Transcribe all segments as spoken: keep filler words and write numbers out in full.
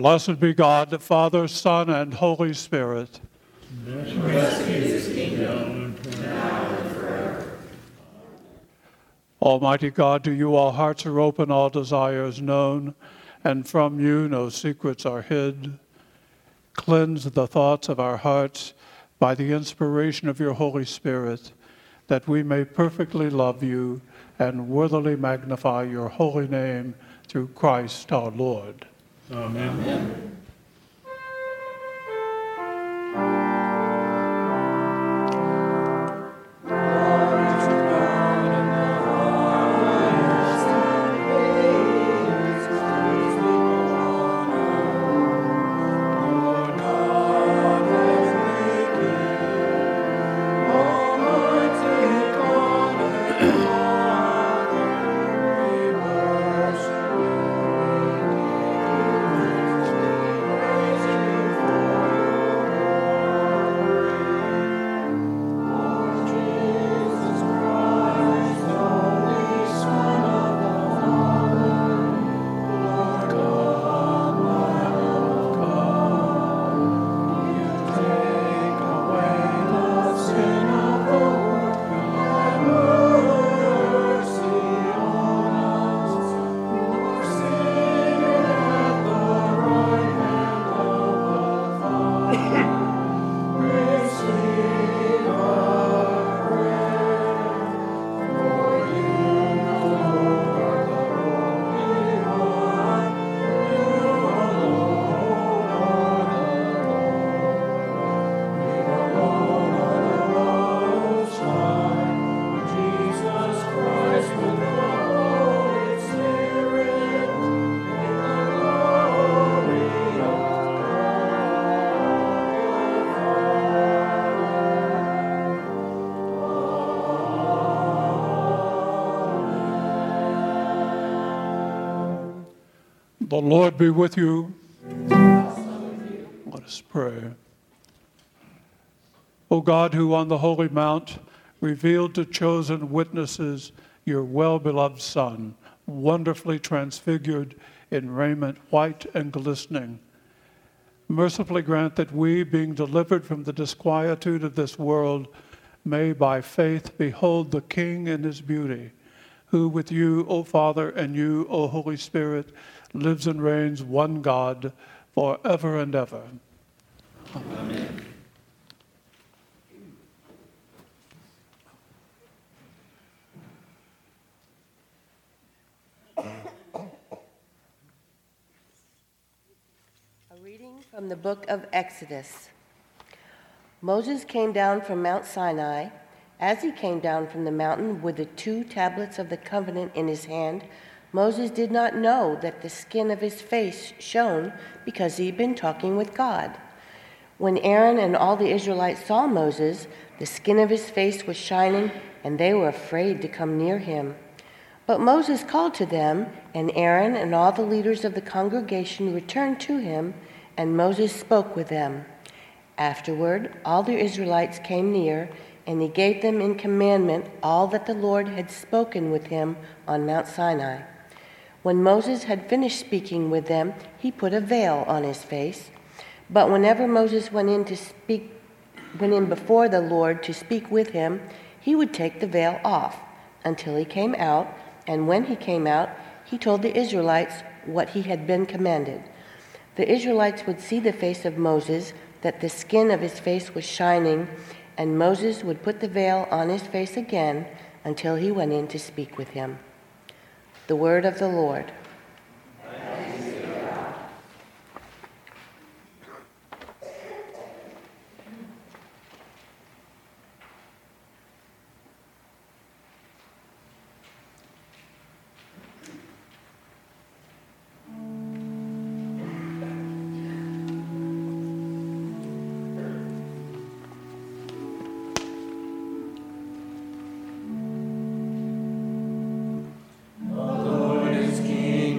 Blessed be God, the Father, Son, and Holy Spirit. Blessed is his kingdom, now and forever. Almighty God, to you all hearts are open, all desires known, and from you no secrets are hid. Cleanse the thoughts of our hearts by the inspiration of your Holy Spirit, that we may perfectly love you and worthily magnify your holy name through Christ our Lord. Amen. Amen. The Lord be with you. Let us pray. O God, who on the Holy Mount revealed to chosen witnesses your well-beloved Son, wonderfully transfigured in raiment white and glistening, mercifully grant that we, being delivered from the disquietude of this world, may by faith behold the King in his beauty, who with you, O Father, and you, O Holy Spirit, lives and reigns one God forever and ever. Amen. Amen. A reading from the book of Exodus. Moses came down from Mount Sinai. As he came down from the mountain with the two tablets of the covenant in his hand, Moses did not know that the skin of his face shone because he had been talking with God. When Aaron and all the Israelites saw Moses, the skin of his face was shining, and they were afraid to come near him. But Moses called to them, and Aaron and all the leaders of the congregation returned to him, and Moses spoke with them. Afterward, all the Israelites came near, and he gave them in commandment all that the Lord had spoken with him on Mount Sinai. When Moses had finished speaking with them, he put a veil on his face. But whenever Moses went in to speak, went in before the Lord to speak with him, he would take the veil off until he came out, and when he came out, he told the Israelites what he had been commanded. The Israelites would see the face of Moses, that the skin of his face was shining, and Moses would put the veil on his face again until he went in to speak with him. The word of the Lord. Thanks be to God. The Lord is King.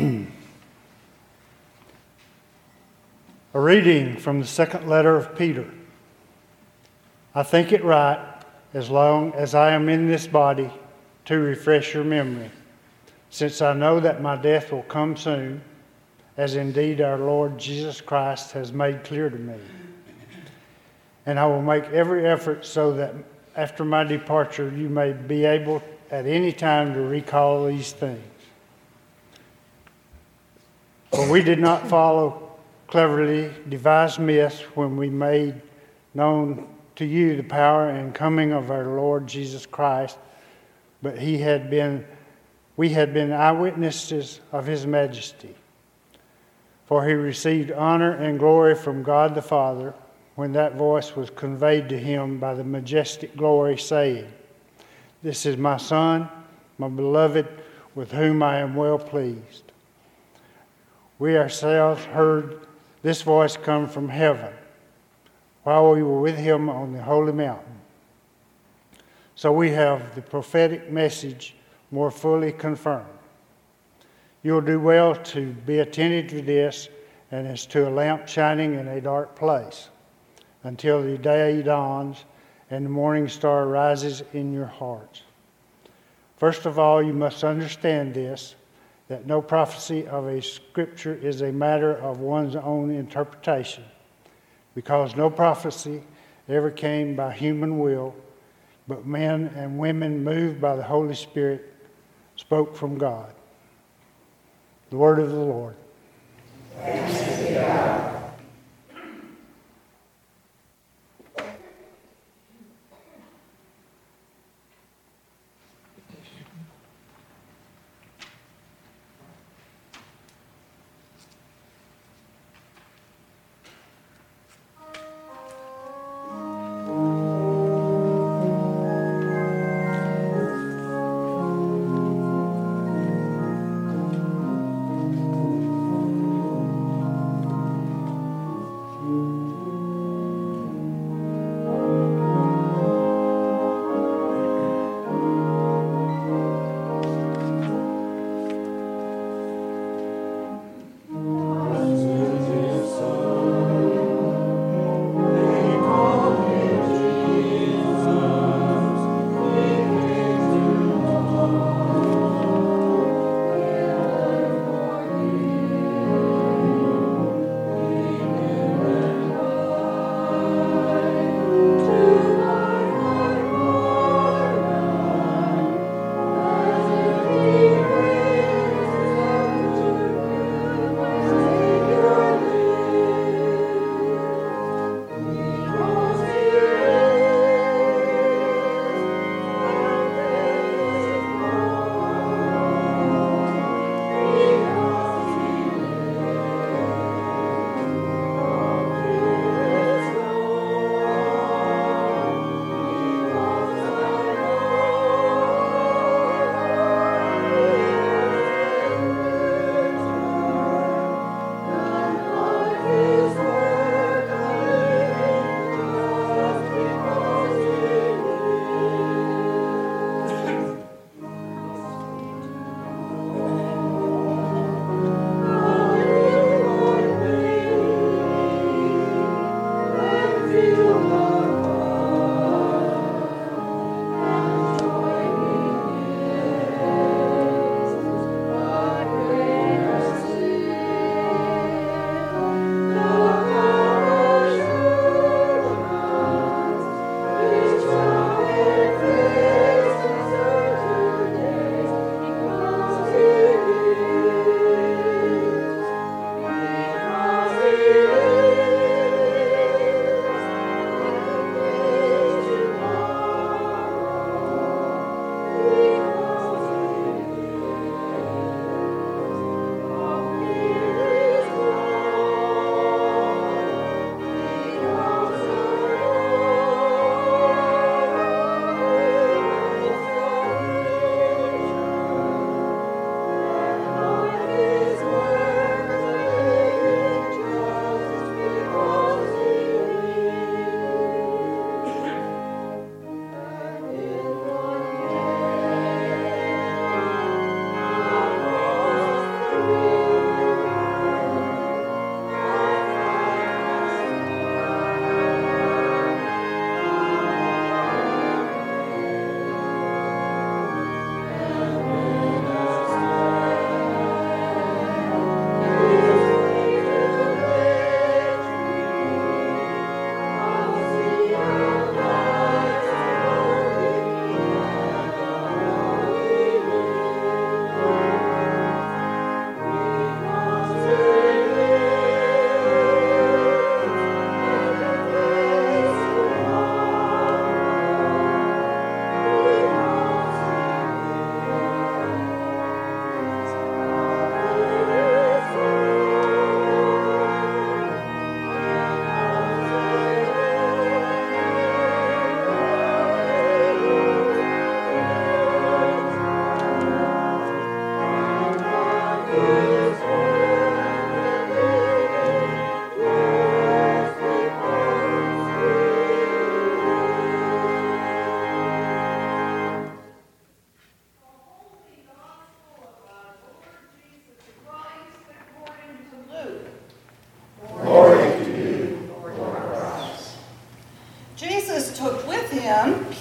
A reading from the second letter of Peter. I think it right, as long as I am in this body, to refresh your memory, since I know that my death will come soon, as indeed our Lord Jesus Christ has made clear to me. And I will make every effort so that after my departure you may be able at any time to recall these things. For we did not follow cleverly devised myths when we made known to you the power and coming of our Lord Jesus Christ, but he had been, we had been eyewitnesses of his majesty. For he received honor and glory from God the Father when that voice was conveyed to him by the majestic glory, saying, "This is my Son, my beloved, with whom I am well pleased." We ourselves heard this voice come from heaven while we were with him on the holy mountain. So we have the prophetic message more fully confirmed. You'll do well to be attentive to this, and as to a lamp shining in a dark place, until the day dawns and the morning star rises in your hearts. First of all, you must understand this, that no prophecy of a scripture is a matter of one's own interpretation, because no prophecy ever came by human will, but men and women moved by the Holy Spirit spoke from God. The word of the Lord. Thanks be to God.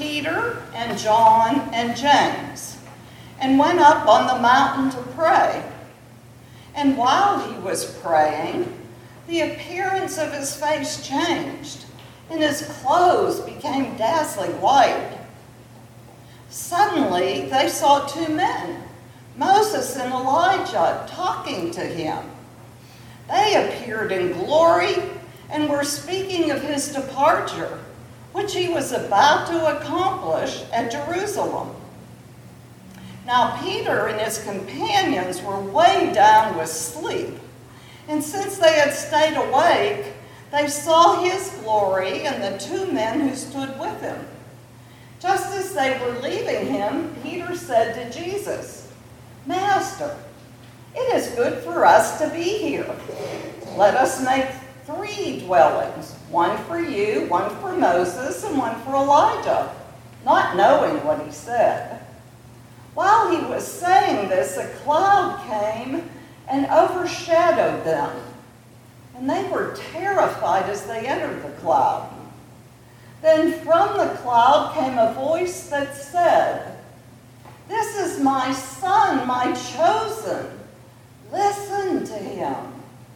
Peter and John and James, and went up on the mountain to pray. And while he was praying, the appearance of his face changed, and his clothes became dazzling white. Suddenly they saw two men, Moses and Elijah, talking to him. They appeared in glory and were speaking of his departure, which he was about to accomplish at Jerusalem. Now Peter and his companions were weighed down with sleep, and since they had stayed awake, they saw his glory and the two men who stood with him. Just as they were leaving him, Peter said to Jesus, "Master, it is good for us to be here. Let us make three dwellings, one for you, one for Moses, and one for Elijah," not knowing what he said. While he was saying this, a cloud came and overshadowed them, and they were terrified as they entered the cloud. Then from the cloud came a voice that said, "This is my son, my chosen. Listen to him."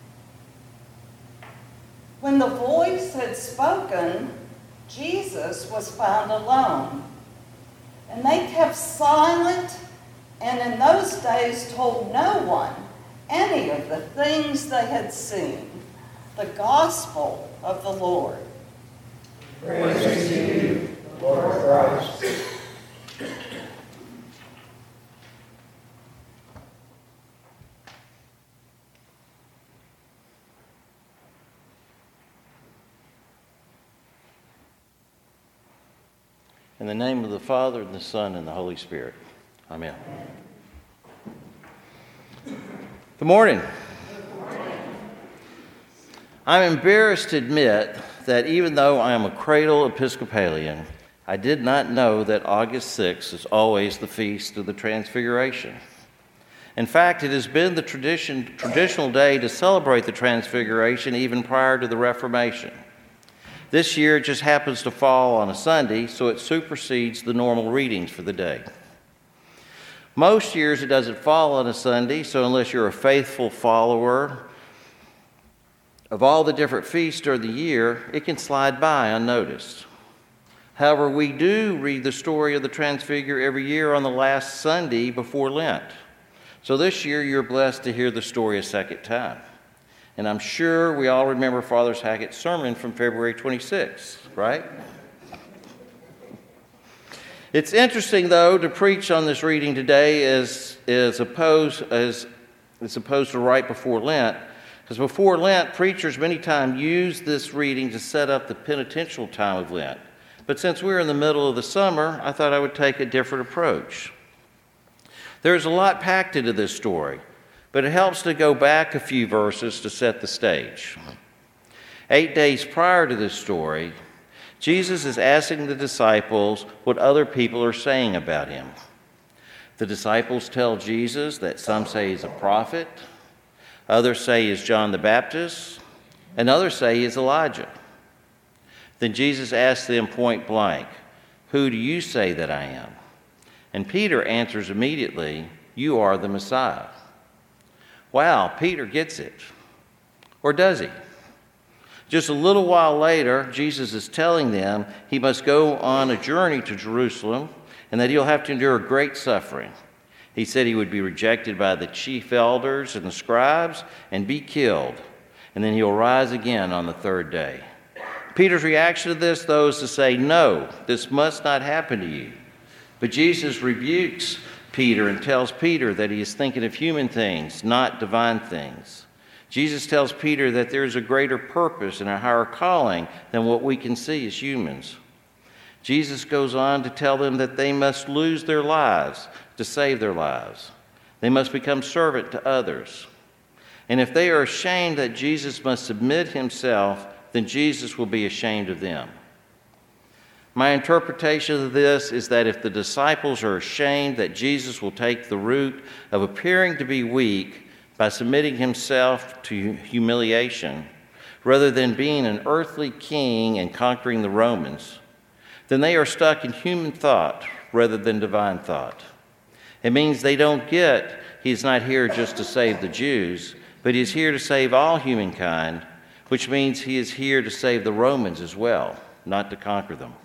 When the voice had spoken, Jesus was found alone. And they kept silent, and in those days told no one any of the things they had seen. The gospel of the Lord. Praise to you, Lord Christ. In the name of the Father, and the Son, and the Holy Spirit. Amen. Good morning. I'm embarrassed to admit that even though I am a cradle Episcopalian, I did not know that August sixth is always the feast of the Transfiguration. In fact, it has been the tradition, traditional day to celebrate the Transfiguration even prior to the Reformation. This year, it just happens to fall on a Sunday, so it supersedes the normal readings for the day. Most years, it doesn't fall on a Sunday, so unless you're a faithful follower of all the different feasts during the year, it can slide by unnoticed. However, we do read the story of the Transfigure every year on the last Sunday before Lent. So this year, you're blessed to hear the story a second time. And I'm sure we all remember Father Hackett's sermon from February twenty-sixth, right? It's interesting, though, to preach on this reading today as, as, opposed, as, as opposed to right before Lent, because before Lent, preachers many times use this reading to set up the penitential time of Lent. But since we're in the middle of the summer, I thought I would take a different approach. There's a lot packed into this story, but it helps to go back a few verses to set the stage. Eight days prior to this story, Jesus is asking the disciples what other people are saying about him. The disciples tell Jesus that some say he's a prophet, others say he's John the Baptist, and others say he's Elijah. Then Jesus asks them point blank, "Who do you say that I am?" And Peter answers immediately, "You are the Messiah." Wow, Peter gets it. Or does he? Just a little while later, Jesus is telling them he must go on a journey to Jerusalem and that he'll have to endure great suffering. He said he would be rejected by the chief elders and the scribes and be killed, and then he'll rise again on the third day. Peter's reaction to this, though, is to say, "No, this must not happen to you." But Jesus rebukes Peter and tells Peter that he is thinking of human things, not divine things. Jesus tells Peter that there is a greater purpose and a higher calling than what we can see as humans. Jesus goes on to tell them that they must lose their lives to save their lives. They must become servant to others. And if they are ashamed that Jesus must submit himself, then Jesus will be ashamed of them. My interpretation of this is that if the disciples are ashamed that Jesus will take the route of appearing to be weak by submitting himself to humiliation, rather than being an earthly king and conquering the Romans, then they are stuck in human thought rather than divine thought. It means they don't get He's not here just to save the Jews, but He is here to save all humankind, which means He is here to save the Romans as well, not to conquer them.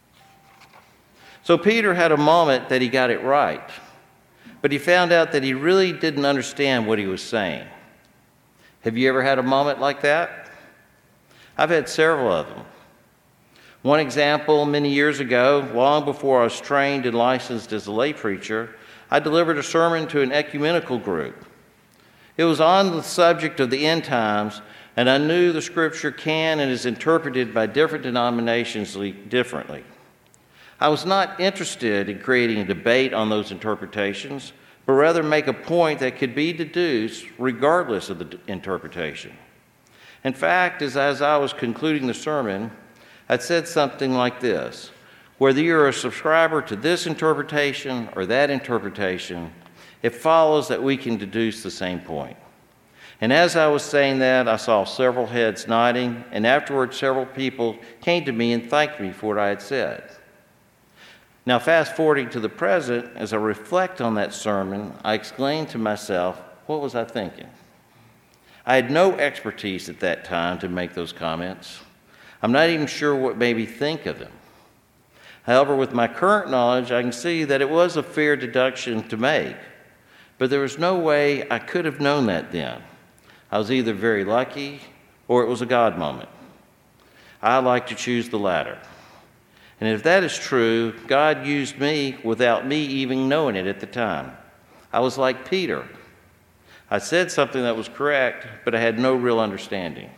So Peter had a moment that he got it right, but he found out that he really didn't understand what he was saying. Have you ever had a moment like that? I've had several of them. One example, many years ago, long before I was trained and licensed as a lay preacher, I delivered a sermon to an ecumenical group. It was on the subject of the end times, and I knew the scripture can and is interpreted by different denominations differently. I was not interested in creating a debate on those interpretations, but rather make a point that could be deduced regardless of the interpretation. In fact, as, as I was concluding the sermon, I said something like this: whether you're a subscriber to this interpretation or that interpretation, it follows that we can deduce the same point. And as I was saying that, I saw several heads nodding, and afterwards several people came to me and thanked me for what I had said. Now, fast forwarding to the present, as I reflect on that sermon, I exclaimed to myself, what was I thinking? I had no expertise at that time to make those comments. I'm not even sure what made me think of them. However, with my current knowledge, I can see that it was a fair deduction to make, but there was no way I could have known that then. I was either very lucky or it was a God moment. I like to choose the latter. And if that is true, God used me without me even knowing it at the time. I was like Peter. I said something that was correct, but I had no real understanding.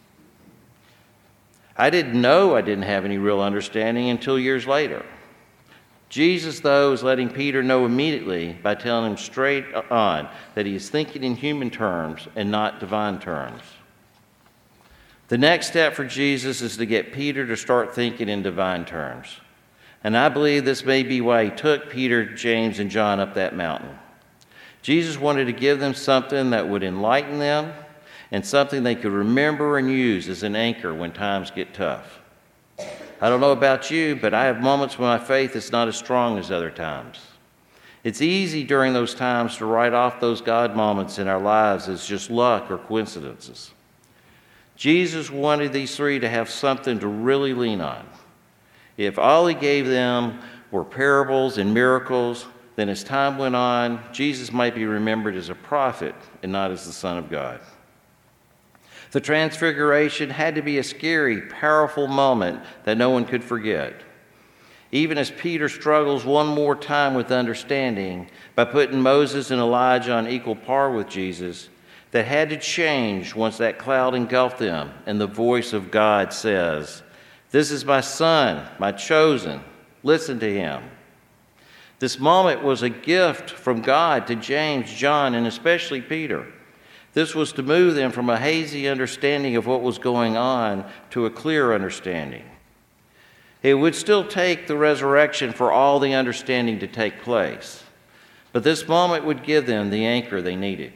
I didn't know I didn't have any real understanding until years later. Jesus, though, is letting Peter know immediately by telling him straight on that he is thinking in human terms and not divine terms. The next step for Jesus is to get Peter to start thinking in divine terms. And I believe this may be why he took Peter, James, and John up that mountain. Jesus wanted to give them something that would enlighten them and something they could remember and use as an anchor when times get tough. I don't know about you, but I have moments when my faith is not as strong as other times. It's easy during those times to write off those God moments in our lives as just luck or coincidences. Jesus wanted these three to have something to really lean on. If all he gave them were parables and miracles, then as time went on, Jesus might be remembered as a prophet and not as the Son of God. The Transfiguration had to be a scary, powerful moment that no one could forget. Even as Peter struggles one more time with understanding by putting Moses and Elijah on equal par with Jesus, that had to change once that cloud engulfed them and the voice of God says, "This is my son, my chosen. Listen to him." This moment was a gift from God to James, John, and especially Peter. This was to move them from a hazy understanding of what was going on to a clear understanding. It would still take the resurrection for all the understanding to take place, but this moment would give them the anchor they needed.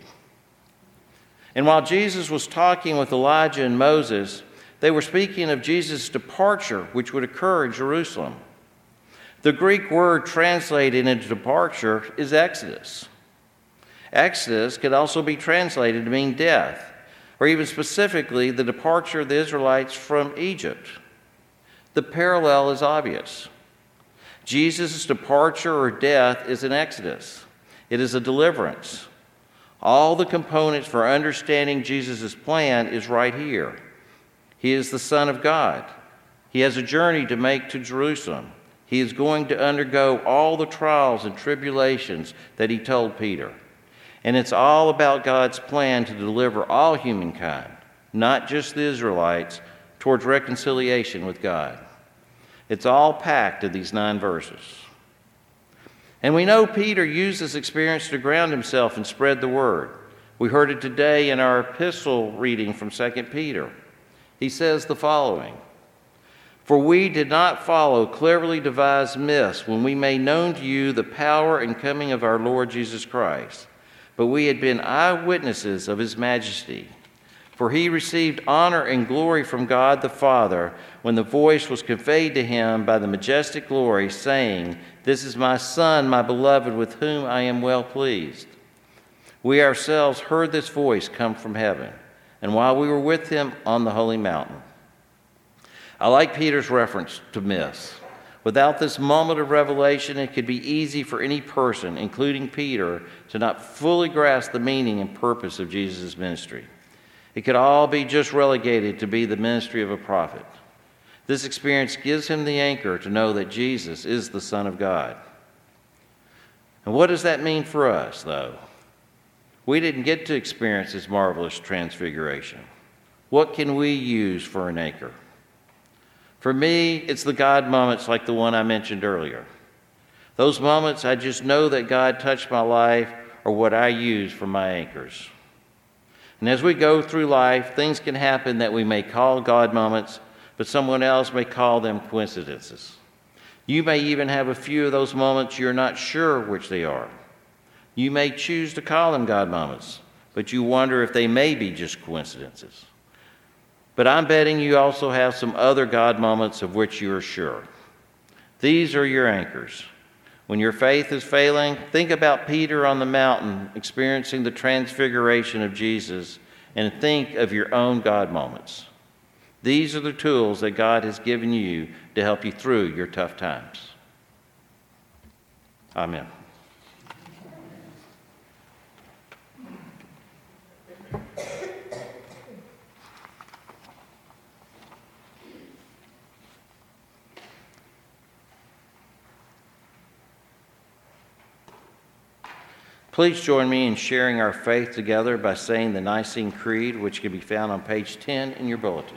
And while Jesus was talking with Elijah and Moses, they were speaking of Jesus' departure, which would occur in Jerusalem. The Greek word translated into departure is Exodus. Exodus could also be translated to mean death, or even specifically the departure of the Israelites from Egypt. The parallel is obvious. Jesus' departure or death is an exodus. It is a deliverance. All the components for understanding Jesus' plan is right here. He is the Son of God. He has a journey to make to Jerusalem. He is going to undergo all the trials and tribulations that he told Peter. And it's all about God's plan to deliver all humankind, not just the Israelites, towards reconciliation with God. It's all packed in these nine verses. And we know Peter used this experience to ground himself and spread the word. We heard it today in our epistle reading from Second Peter. He says the following: "For we did not follow cleverly devised myths when we made known to you the power and coming of our Lord Jesus Christ, but we had been eyewitnesses of his majesty. For he received honor and glory from God the Father when the voice was conveyed to him by the majestic glory, saying, "This is my Son, my beloved, with whom I am well pleased." We ourselves heard this voice come from heaven, and while we were with him on the holy mountain. I like Peter's reference to myths. Without this moment of revelation, it could be easy for any person, including Peter, to not fully grasp the meaning and purpose of Jesus' ministry. It could all be just relegated to be the ministry of a prophet. This experience gives him the anchor to know that Jesus is the Son of God. And what does that mean for us, though? We didn't get to experience this marvelous transfiguration. What can we use for an anchor? For me, it's the God moments like the one I mentioned earlier. Those moments I just know that God touched my life are what I use for my anchors. And as we go through life, things can happen that we may call God moments, but someone else may call them coincidences. You may even have a few of those moments you're not sure which they are. You may choose to call them God moments, but you wonder if they may be just coincidences. But I'm betting you also have some other God moments of which you are sure. These are your anchors. When your faith is failing, think about Peter on the mountain experiencing the transfiguration of Jesus, and think of your own God moments. These are the tools that God has given you to help you through your tough times. Amen. Please join me in sharing our faith together by saying the Nicene Creed, which can be found on page ten in your bulletin.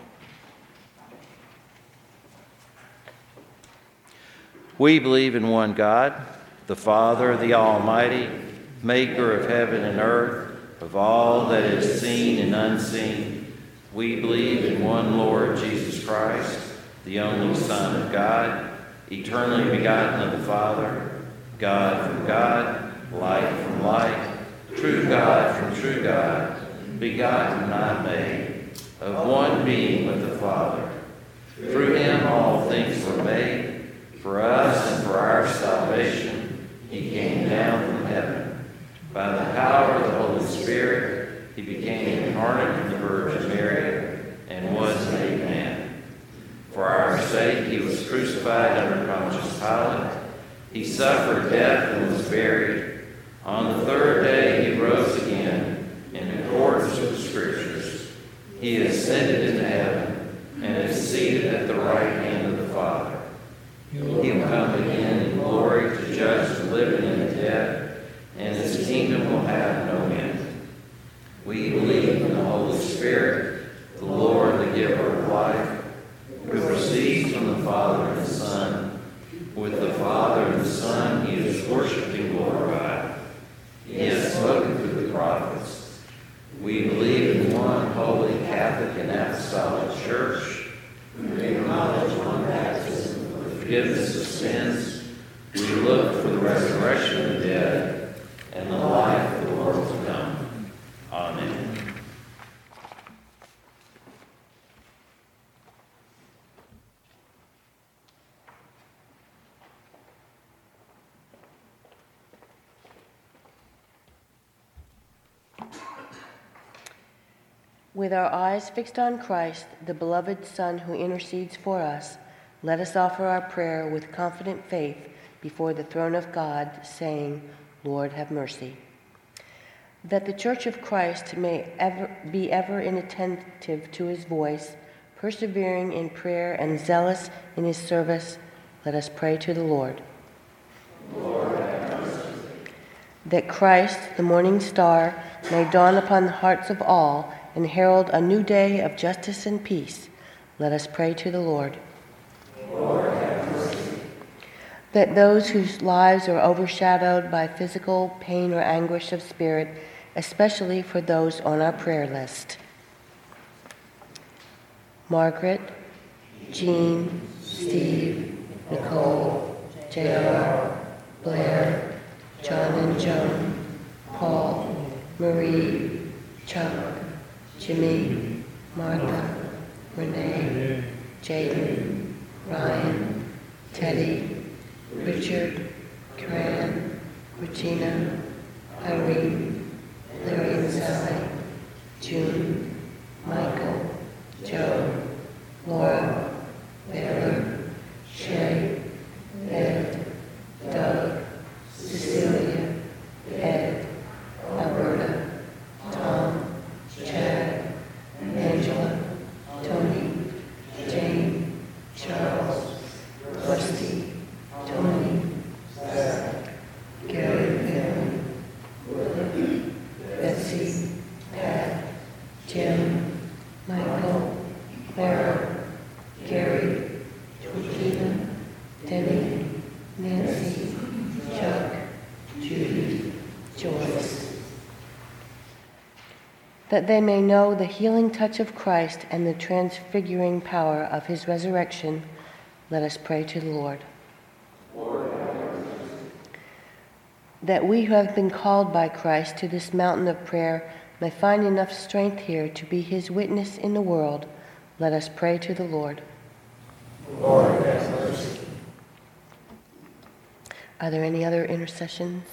We believe in one God, the Father, the Almighty, maker of heaven and earth, of all that is seen and unseen. We believe in one Lord Jesus Christ, the only Son of God, eternally begotten of the Father, God from God, light from light, true God from true God, begotten, not made, of one being with the Father. Through him all things were made. For us and for our salvation, he came down from heaven. By the power of the Holy Spirit, he became incarnate from the Virgin Mary and was made man. For our sake, he was crucified under Pontius Pilate. He suffered death and was buried. On the third day, he rose again in accordance with the Scriptures. He ascended into heaven and is seated at the right hand of the Father. He will come again in glory to judge the living and the dead, and his kingdom will have no end. We believe in the Holy Spirit, the Lord, the giver of life, who proceeds from the Father and the Son. With the Father and the Son, he is worshipped and glorified. He has spoken through the prophets. We believe in one holy Catholic and Apostolic Church. We acknowledge one baptism for the forgiveness of sins. We look for the resurrection of the dead and the life of the world to come. Amen. With our eyes fixed on Christ, the beloved Son who intercedes for us, let us offer our prayer with confident faith before the throne of God, saying, Lord, have mercy. That the Church of Christ may ever be ever inattentive to his voice, persevering in prayer and zealous in his service, let us pray to the Lord. Lord, have mercy. That Christ, the morning star, may dawn upon the hearts of all and herald a new day of justice and peace, let us pray to the Lord. Lord, have mercy. That those whose lives are overshadowed by physical pain or anguish of spirit, especially for those on our prayer list. Margaret, Jean, Steve, Nicole, J R, Blair, John and Joan, Paul, Marie, Chuck, Jimmy, Martha, Renee, Jaden, Ryan, Teddy, Richard, Karan, Regina, Irene, Larry and Sally, June, Michael, Joe, Laura, Baylor, Shay, Ed, Doug, Cecilia, Ed, Alberta, Tom, Chad, Angela, Tony, Jane, Charles, Rusty, Tony, Gary, Barry, Willie, Betsy, Pat, Jim, Michael, Clara, Gary, Georgina, Denny, Nancy, Chuck, Judy, Joyce. That they may know the healing touch of Christ and the transfiguring power of his resurrection, let us pray to the Lord. Lord, that we who have been called by Christ to this mountain of prayer may find enough strength here to be his witness in the world, let us pray to the Lord. Lord, have mercy. Are there any other intercessions?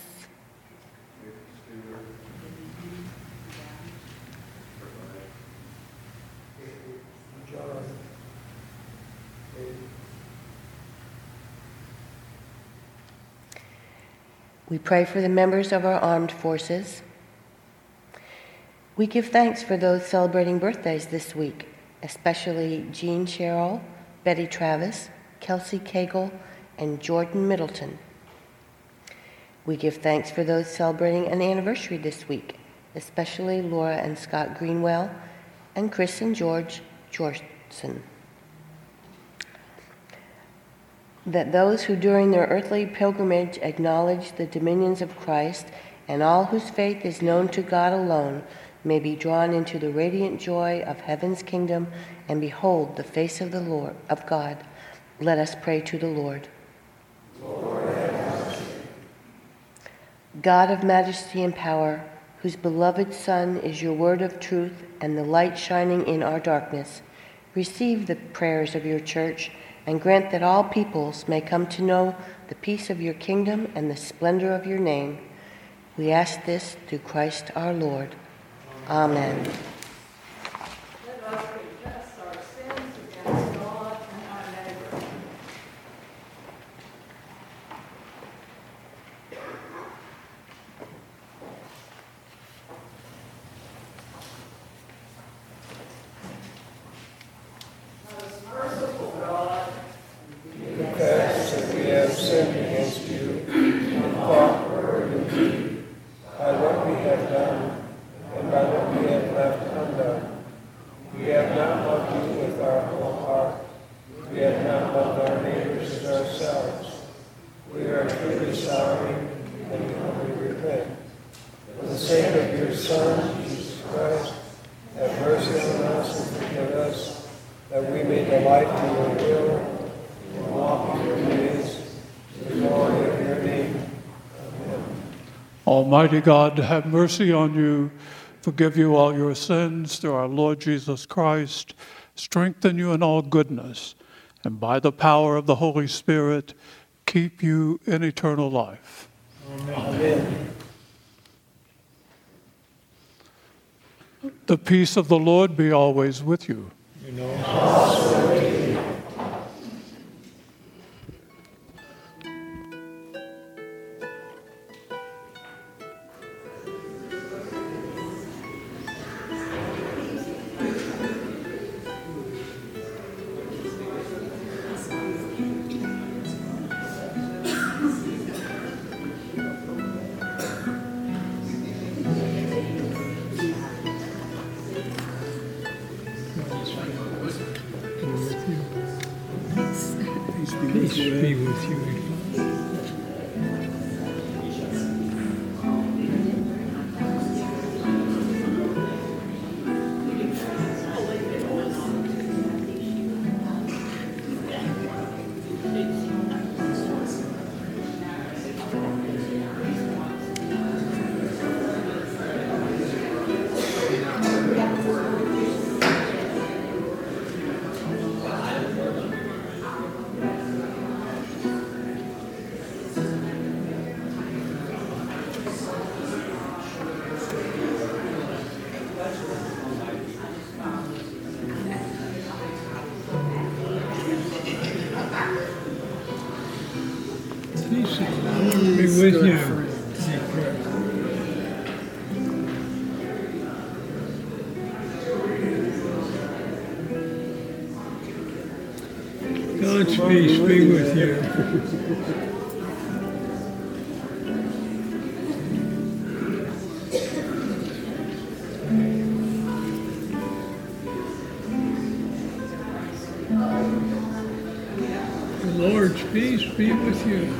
We pray for the members of our armed forces. We give thanks for those celebrating birthdays this week, especially Jean Sherrill, Betty Travis, Kelsey Cagle, and Jordan Middleton. We give thanks for those celebrating an anniversary this week, especially Laura and Scott Greenwell, and Chris and George Georgeson. That those who during their earthly pilgrimage acknowledge the dominions of Christ and all whose faith is known to God alone may be drawn into the radiant joy of heaven's kingdom and behold the face of the Lord of God. Let us pray to the Lord. Lord, have mercy. God of majesty and power, whose beloved Son is your word of truth and the light shining in our darkness, receive the prayers of your church and grant that all peoples may come to know the peace of your kingdom and the splendor of your name. We ask this through Christ our Lord. Amen. Let us confess our sins against God and our neighbor. Most merciful God, Confess that we have sinned against you in thought, word, and deed, by what we have done and by what we have left undone. We have not loved you with our whole heart. We have not loved our neighbors as ourselves. We are truly sorry and we humbly repent. For the sake of your Son, Jesus Christ, have mercy on us and forgive us, that we may delight to your will and walk in your ways, to the glory of your name. Amen. Almighty God, have mercy on you, forgive you all your sins through our Lord Jesus Christ, strengthen you in all goodness, and by the power of the Holy Spirit, keep you in eternal life. Amen. The peace of the Lord be always with you. You know, also with you. Peace be with you. Be with you. God's peace be with you. The Lord's peace be with you.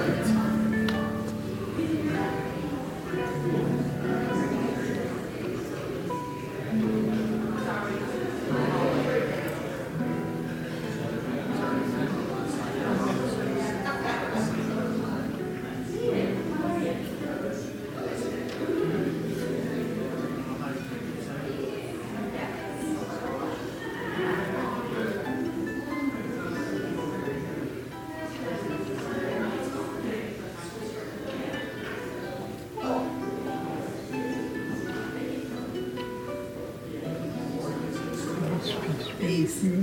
Peace.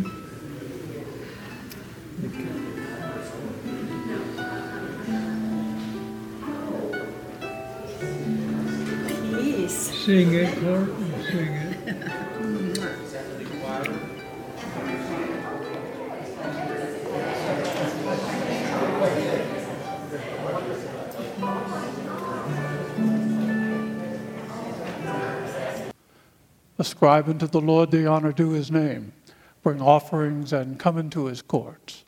Peace. Sing it, Clark. Sing it. Ascribe unto the Lord the honor due his name. Bring offerings and come into his courts.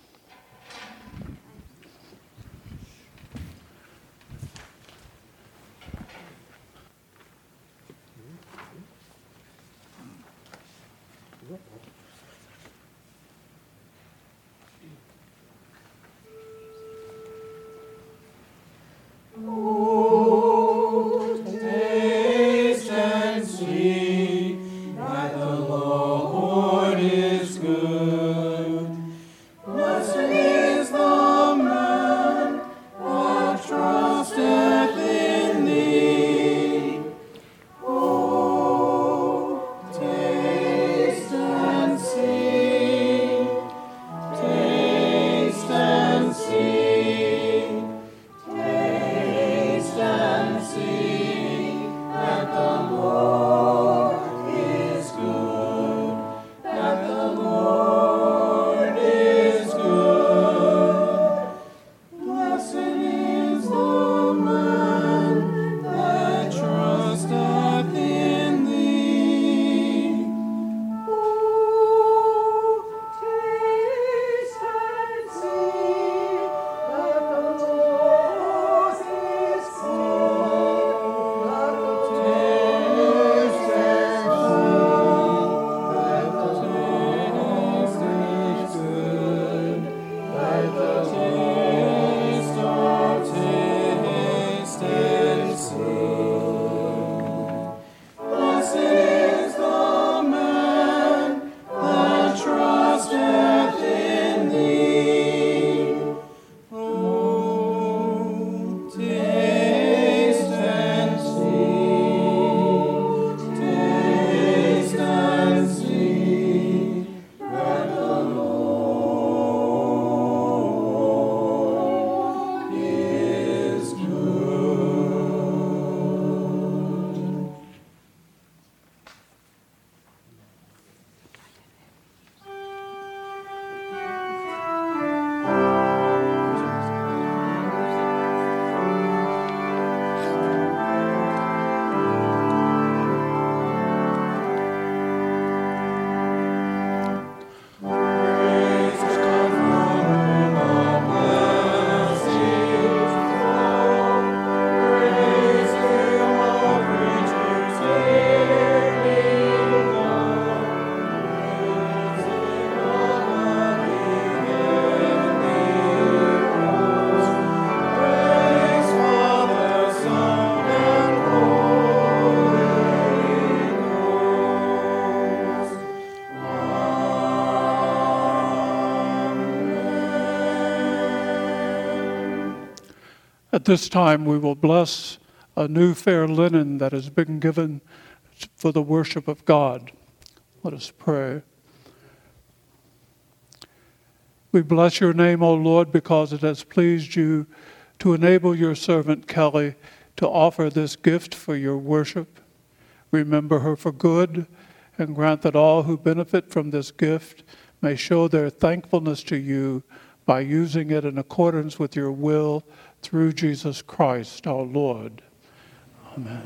At this time, we will bless a new fair linen that has been given for the worship of God. Let us pray. We bless your name, O Lord, because it has pleased you to enable your servant Kelly to offer this gift for your worship. Remember her for good, and grant that all who benefit from this gift may show their thankfulness to you by using it in accordance with your will through Jesus Christ our Lord. Amen.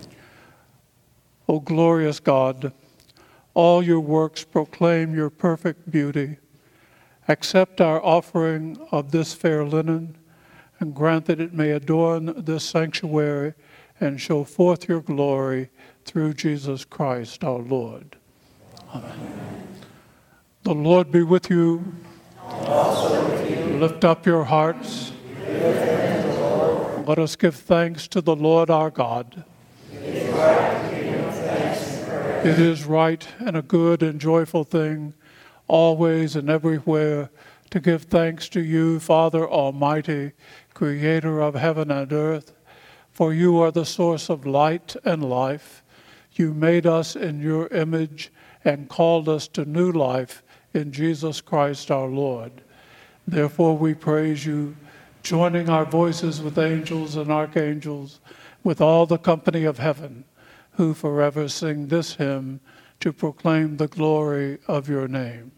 O glorious God, all your works proclaim your perfect beauty. Accept our offering of this fair linen, and grant that it may adorn this sanctuary and show forth your glory through Jesus Christ our Lord. Amen. The Lord be with you. Also with you. Lift up your hearts. Let us give thanks to the Lord our God. It is right to give him thanks and praise. It is right and a good and joyful thing, always and everywhere, to give thanks to you, Father Almighty, Creator of heaven and earth, for you are the source of light and life. You made us in your image and called us to new life in Jesus Christ our Lord. Therefore we praise you, joining our voices with angels and archangels, with all the company of heaven, who forever sing this hymn to proclaim the glory of your name.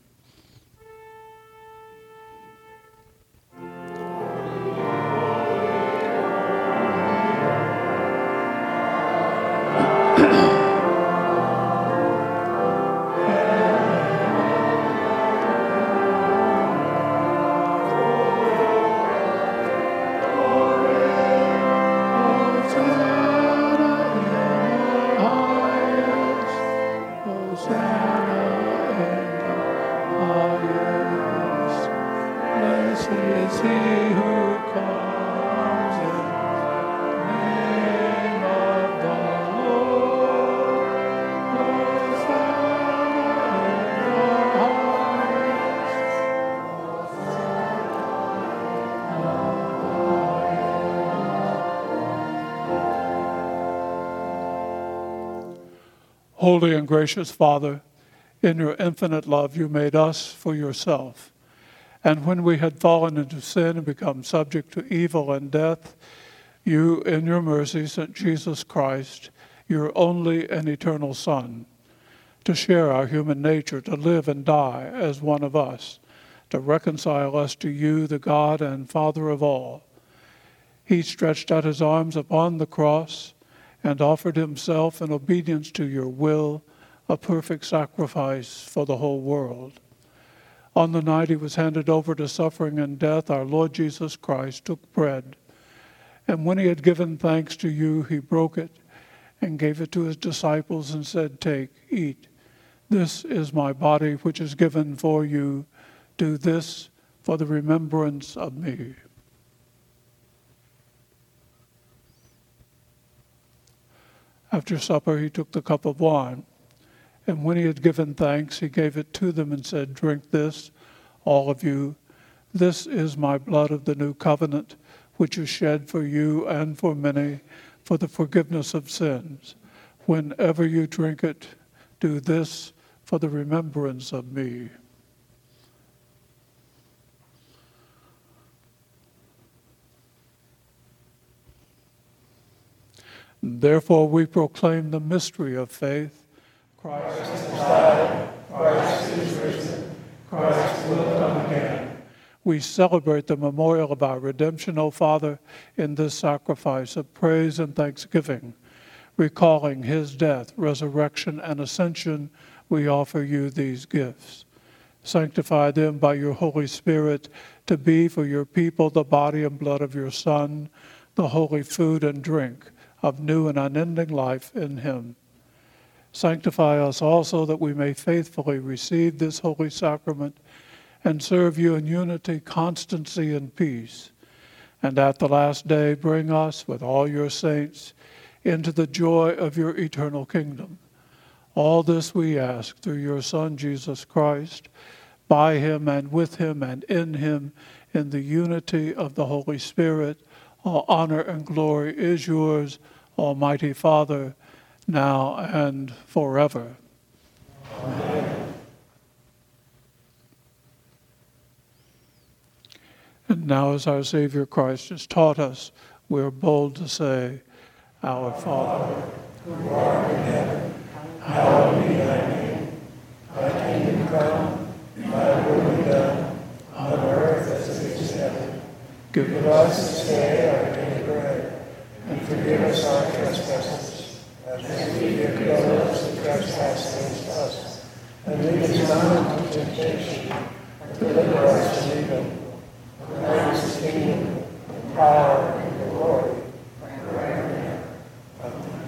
Holy and gracious Father, in your infinite love you made us for yourself. And when we had fallen into sin and become subject to evil and death, you, in your mercy, sent Jesus Christ, your only and eternal Son, to share our human nature, to live and die as one of us, to reconcile us to you, the God and Father of all. He stretched out his arms upon the cross and offered himself in obedience to your will, a perfect sacrifice for the whole world. On the night he was handed over to suffering and death, our Lord Jesus Christ took bread, and when he had given thanks to you, he broke it and gave it to his disciples and said, "Take, eat. This is my body which is given for you. Do this for the remembrance of me." After supper, he took the cup of wine, and when he had given thanks, he gave it to them and said, "Drink this, all of you. This is my blood of the new covenant, which is shed for you and for many for the forgiveness of sins. Whenever you drink it, do this for the remembrance of me." Therefore we proclaim the mystery of faith. Christ has died, Christ is risen, Christ will come again. We celebrate the memorial of our redemption, O Father, in this sacrifice of praise and thanksgiving. Recalling his death, resurrection, and ascension, we offer you these gifts. Sanctify them by your Holy Spirit to be for your people the body and blood of your Son, the holy food and drink of new and unending life in him. Sanctify us also that we may faithfully receive this holy sacrament and serve you in unity, constancy, and peace. And at the last day, bring us with all your saints into the joy of your eternal kingdom. All this we ask through your Son, Jesus Christ, by him and with him and in him, in the unity of the Holy Spirit. All honor and glory is yours, Almighty Father, now and forever. Amen. And now as our Savior Christ has taught us, we are bold to say, Our Father, who art in heaven, hallowed be thy name. Thy kingdom come, thy will be done, on earth as it is in heaven. give Give us us this day our daily bread, and forgive us our trespasses, as we forgive those who trespass against us. And lead us not into temptation, but deliver us from evil. For thine is the kingdom, the power, and the glory, forever and ever. Amen.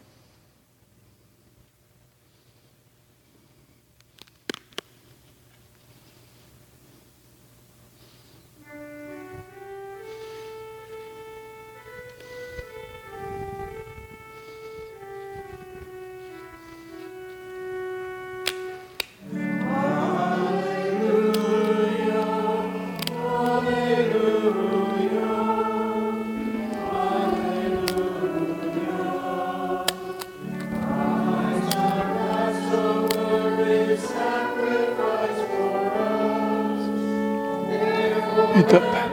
Read that.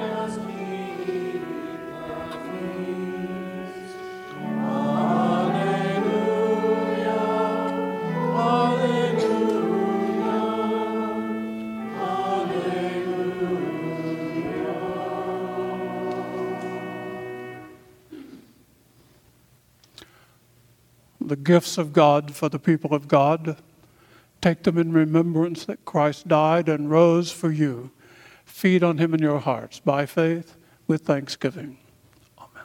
The gifts of God for the people of God. Take them in remembrance that Christ died and rose for you. Feed on him in your hearts by faith with thanksgiving. Amen.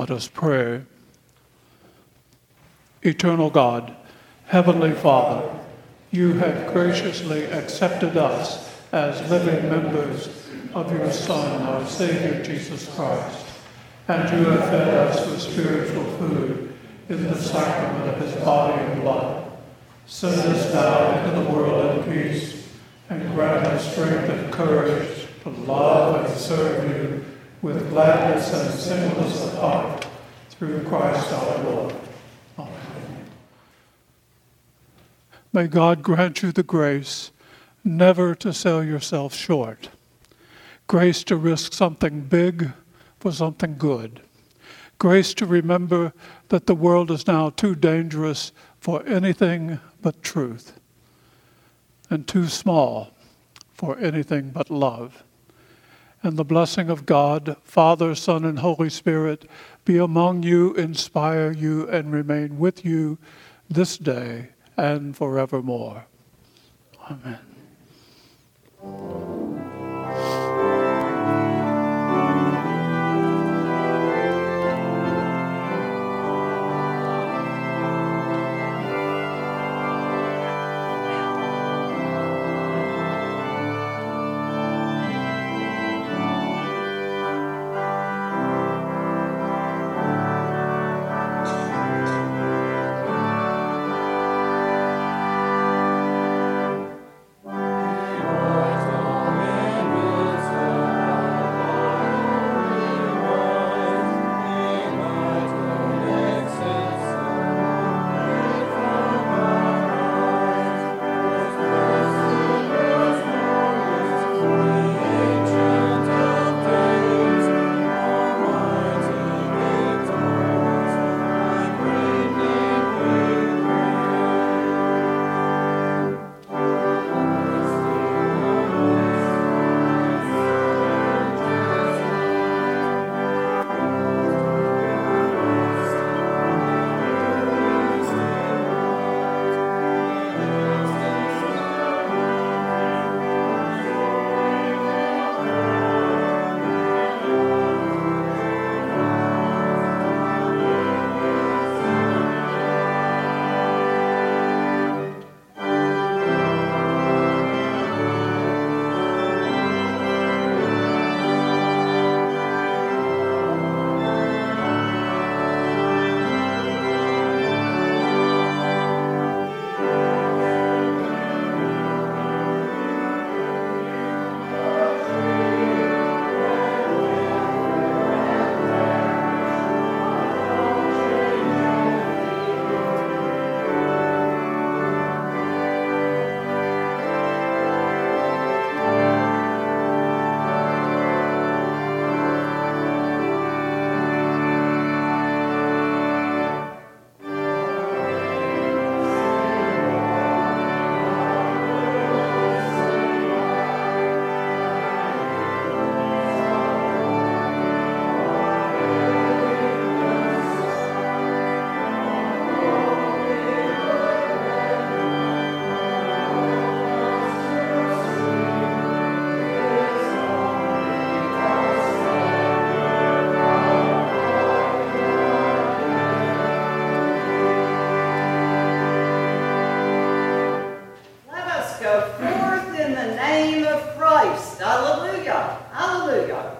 Let us pray. Eternal God, Heavenly Father, you have graciously accepted us as living members of your Son, our Savior, Jesus Christ, and you have fed us with spiritual food in the sacrament of his body and blood. Send us now into the world in peace, and grant us strength and courage to love and serve you with gladness and singleness of heart, through Christ our Lord. Amen. May God grant you the grace never to sell yourself short, grace to risk something big for something good, grace to remember that the world is now too dangerous for anything but truth, and too small for anything but love. And the blessing of God, Father, Son, and Holy Spirit be among you, inspire you, and remain with you this day and forevermore. Amen. Let us go forth in the name of Christ. Hallelujah. Hallelujah.